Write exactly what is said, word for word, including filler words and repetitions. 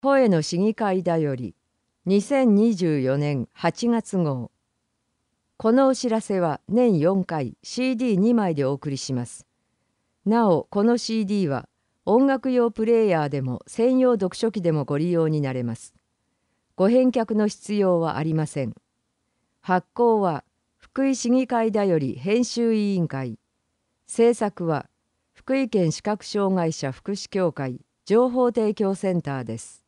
声の市議会だよりにせんにじゅうよねんはちがつ号。このお知らせは年よんかい シーディーに 枚でお送りします。なおこの シーディー は音楽用プレイヤーでも専用読書機でもご利用になれます。ご返却の必要はありません。発行は福井市議会だより編集委員会。制作は福井県視覚障害者福祉協会情報提供センターです。